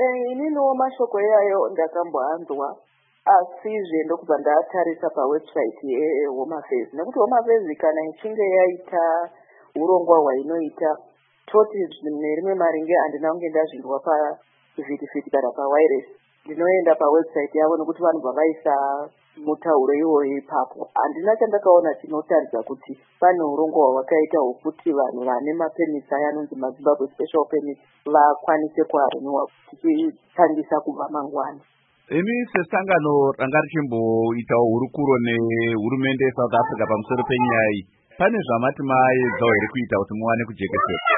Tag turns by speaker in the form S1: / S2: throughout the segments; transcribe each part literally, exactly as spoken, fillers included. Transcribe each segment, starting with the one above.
S1: ininiwo mashoko iyayo ndakamboanzwa, asizve ndokubva ndatarisa pawebsite yeHome Affairs, nekuti Home Affairs kana ichinge yaita urongwa hwainoita, toti nerimwe maringe handina kunge ndazvinzwa pavhitivhiti kana pawireless. Ndinoenda pawebsite yavo nekuti vanobva vaisa mutauro iwoyo ipapo. Handina chandakaona chinotaridza kuti pane urongwa hwakaita hwokuti vanhu vane mapemits aya anonzi maZimbabwe special permit vakwanise kuareniwa tichitangisa kubva mangwana.
S2: Imi sesangano ranga richimboitawo hurukuro nehurumende yeSouth Africa pamusoro penyaya iyi, pane zvamati maedzawo here kuita kuti muwane kujekesera?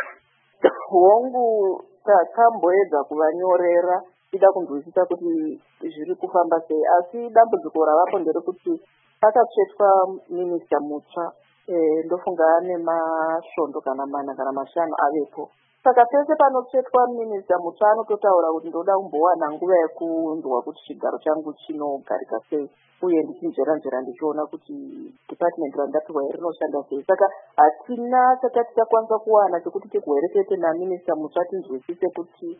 S1: Hongu takamboedza kuvanyorera tida kunzwisisa kuti zviri kufamba sei, asi dambudziko ravapo nderekuti pakatsvetwa minista mutsva, ndofunga ane masvondo kana mana kana mashanu avepo. Saka pese panotsvetwa minista mutsva anototaura kuti ndoda kumbowana nguva yekunzwa kuti chigaro changu chinogarika sei, uye ndichinjeranjera ndichiona kuti department randapiwa rinoshanda sei. Saka hatina chakati takwanisa kuwana chekuti tigwerekete naminista mutsva tinzwisise kuti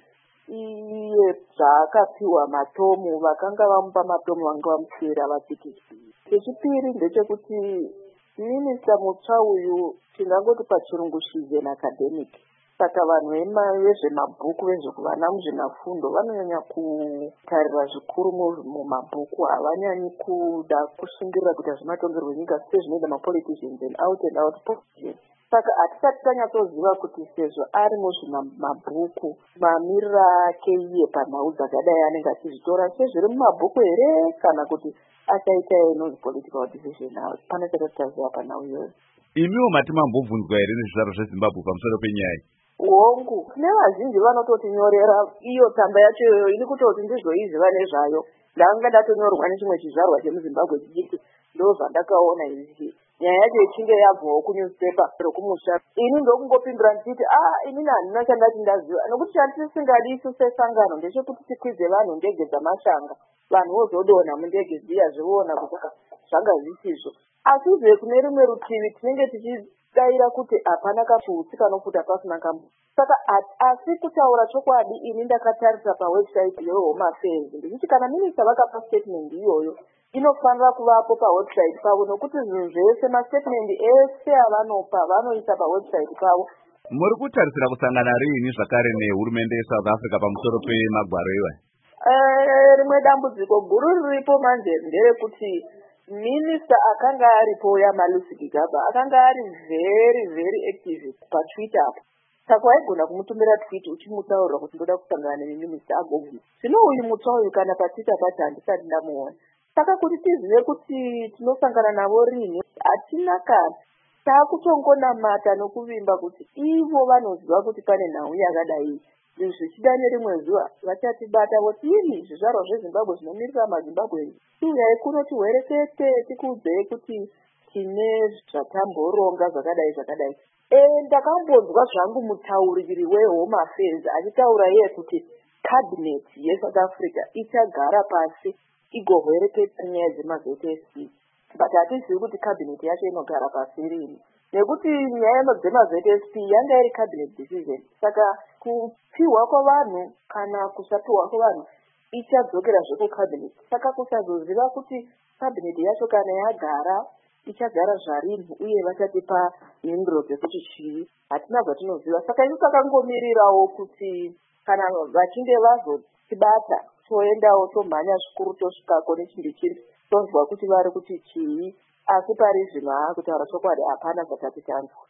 S1: iye zvaakapiwa matomu, vakanga vamupa matomu vanga vamupira vachiti. Chechipiri ndechekuti minista mutsva uyu tingangoti pachirungu she's an academic. Saka vanhu vezvemabhuku vezvekuvana muzvinafundo vanonyanya kutarira zvikuru mumabhuku, havanyanyi kuda kushingirira kuti hazvimatongerwe nyika sezvinoita mapoliticians and out and out politicians. Saka hatisati tanyatsoziva kuti sezvo ari muzvimabhuku mamiriro ake iye panhau dzakadai anenge achizvitora sezviri mumabhuku here kana kuti achaita inonzi political decision. Pane chakati taziva panhau iyoyo.
S2: Imiwo mati mambobvunzwa here nezvizvaro zveZimbabwe pamusoro penyaya?
S1: Hongu, kune vazhinji vanototinyorera iyo tsamba yacho iyoyo iri kutoti ndizoiziva nezvayo. Ndanga ndatonyorwa nechimwe chizvarwa chemuZimbabwe chichiti ndo zvandakaona izvi. Nyaya yacho ichinge yabvawo kunewspaper rokumusha, ini ndokungopindura ndichiti ah inini handina chandati ndaziva, nokuti chatisingadi isu sesangano ndechekuti tikwize vanhu ndege dzamashanga, vanhu vozodonha mundege dziya zviona kuti zvanga zvisizvo. Asizve kune rimwe rutivi tinenge tichidaira kuti hapana kachiutsi kanofuta pasina kamwe. Saka asi kutaura chokwadi, ini ndakatarisa pawebsite yeHome Affairs ndikuti kana minista vakapa statement iyoyo inofanira kuvapo pawebsite pavo, nokuti zvinhu zvese mastatement ese avanopa vanoisa pawebsite pavo.
S2: Muri kutarisira kusangana riini zvakare nehurumende yeSouth Africa pamusoro pemagwaro iwayo?
S1: Eh, rimwe dambudziko guru riripo manje nderekuti minista akanga aripo yaMalusi Gigaba akanga ari very very active paTwitter apo. Saka waigona kumutumira tweet uchimutaurira kuti ndoda kusangana neminista agobvu. Zvino uyu mutsva uyu kana paTwitter pacho handisati ndamuona. Saka kuti tizive kuti tinosangana navo rini hatina kana. Takutongonamata nokuvimba kuti ivo vanoziva kuti pane nhau yakadai. Zvichida nerimwe zuva vachatibata voti ini zvizvarwa zveZimbabwe zvinomirira maZimbabwe tiuyai kuno tiwerekete tikuudzei kuti tine zvatamboronga zvakadai zvakadai. E ndakambonzwa zvangu mutauriri weHome Affairs achitaura iye kuti cabinet yeSouth Africa ichagara pasi igohwereketa nyaya dzemaZ S P, but hatizivi kuti cabinet yacho inogara pasi rini, nekuti nyaya dzemaZ S P yanga iri cabinet decision. Saka kupiwa kwavanhu kana kusapiwa kwavanhu ichadzokera zveko cabinet. Saka kusazoziva kuti cabinet yacho kana yagara ichagara zvarini uye vachatipa mhinduro dzekuti chii, hatina zvatinoziva. Saka isu takangomirirawo kuti kana vachinge vazotibata toendawo tomhanya zvikuru tosvikako nechimbi chiri tonzwa kuti vari kuti chii, asi pari zvino haa kutaura chokwadi hapana zvatati tanzwa.